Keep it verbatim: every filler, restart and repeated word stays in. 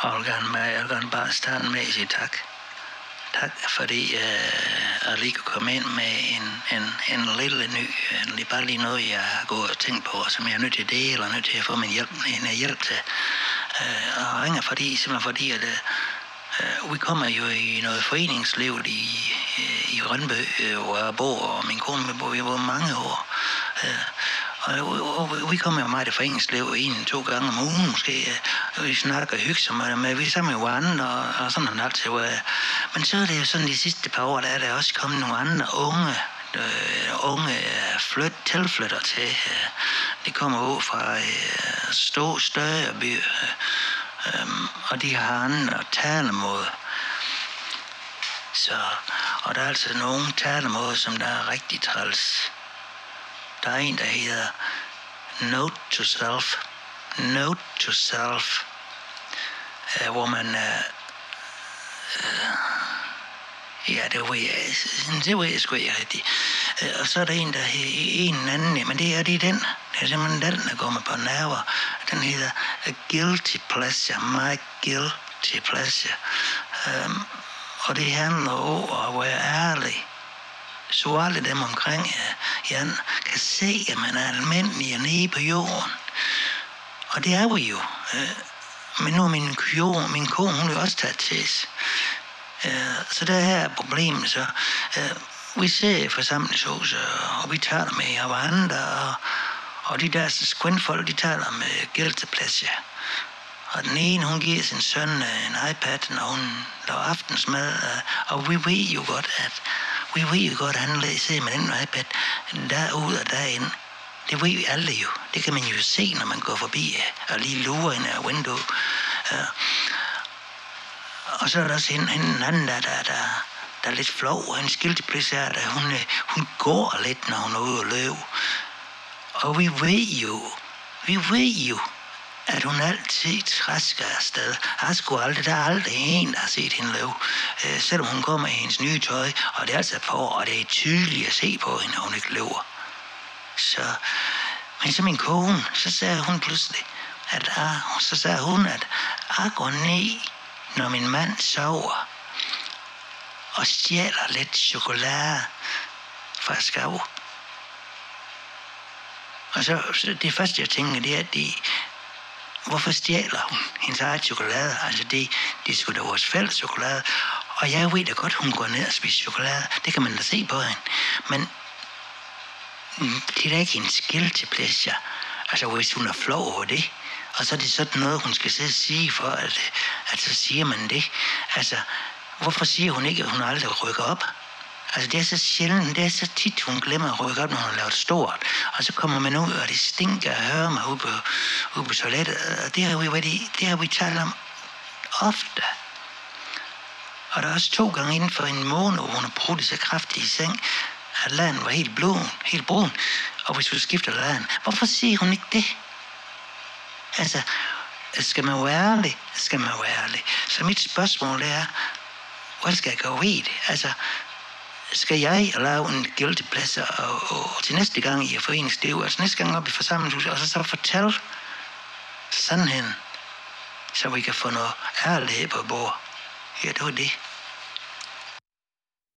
Jeg vil gerne, med, jeg vil gerne bare starte med at sige tak. Tak, fordi uh, jeg lige kunne komme ind med en, en, en lille ny, en, bare lige noget, jeg har gået og tænkt på, som jeg er nødt til at dele, og nødt til at få min hjælp, en hjælp til. Uh, og ringer fordi, simpelthen fordi, at uh, vi kommer jo i noget foreningsliv i, i Rønbø, hvor jeg bor, og min kone bor, vi bor mange år. Uh, Og, og vi kommer jo meget i foreningsliv en, to gange om ugen måske. Og vi snakker og hygger med, vi er sammen med andre og, og sådan noget altid. Men så er det jo sådan, de sidste par år, der er der også kommet nogle andre unge, øh, unge flyt, tilflytter til. De kommer ud fra øh, stå, større byer, øh, og de har andre talemåder. Så, og der er altså nogle talemåder, som der er rigtig træls. Der er en, der hedder Note to Self. Note to Self. Uh, hvor man... Uh, uh, ja, det ved jeg, det ved jeg sgu ikke rigtig. Uh, og så er der en, der hedder en anden, men det er det den. Det er simpelthen den, der går mig på nerver. Den hedder A Guilty Pleasure. My Guilty Pleasure. Um, og det handler om at være ærlig. Så alle dem omkring Jan kan se, at man er almindelig nede på jorden. Og det er vi jo. Men nu er min, kone, min kone, hun er også taget til. Så det her er problemet. Så vi ser i forsamlingshuset, og vi taler med hverandre, og, og de der skvindfolk, de taler med guilty pleasure. Og den ene, hun giver sin søn en iPad, når hun laver aftensmad, og vi ved jo godt, at Vi ved jo godt, at han læser med den iPad derud og derind. Det ved vi alle jo. Det kan man jo se, når man går forbi og lige lurer ind af vinduet. Uh, og så er der også en, en anden, der, der, der, der er lidt flov, og en skilteplads er, der hun, hun går lidt, når hun er ude og løbe. Og vi ved jo, vi ved jo, at hun altid træsker afsted. Jeg har sgu aldrig, der er aldrig en, der har set hende løbe. Øh, selvom hun kommer i hendes nye tøj, og det er altså på, og det er tydeligt at se på hende, når hun ikke løber. Så, men så min kone, så sagde hun pludselig, at jeg, så sagde hun, at jeg går ned, når min mand sover, og stjæler lidt chokolade fra skab. Og så, så det første, jeg tænker, det er, at de hvorfor stjæler hun hendes eget chokolade? Altså, det, det er sgu da vores fælles chokolade. Og jeg ved da godt, hun går ned og spiser chokolade. Det kan man da se på hende. Men det er da ikke hendes guilty pleasure. Altså, hvis hun er flov over det. Og så er det sådan noget, hun skal sidde og sige for, at, at så siger man det. Altså, hvorfor siger hun ikke, at hun aldrig rykker op? Altså, det er så sjældent, det er så tit, hun glemmer at rykke op, når hun har lavet stort. Og så kommer man ud, og det stinker at høre mig ude på, ude på toilettet. Og det har vi, det, det har vi talt om ofte. Og der er også to gange inden for en måned, hvor hun har brugt så kraftigt i seng, at laden var helt blå, helt brun. Og hvis vi skifter laden, hvorfor siger hun ikke det? Altså, skal man være ærlig? Skal man være ærlig? Så mit spørgsmål er, hvad skal jeg gå ved det? Altså, skal jeg lave en guilty pleasure og, og til næste gang i foreningsliv, altså næste gang op i forsamlingshuset, og så, så fortælle sandheden, så vi kan få noget ærlighed på bord. Ja, det var det.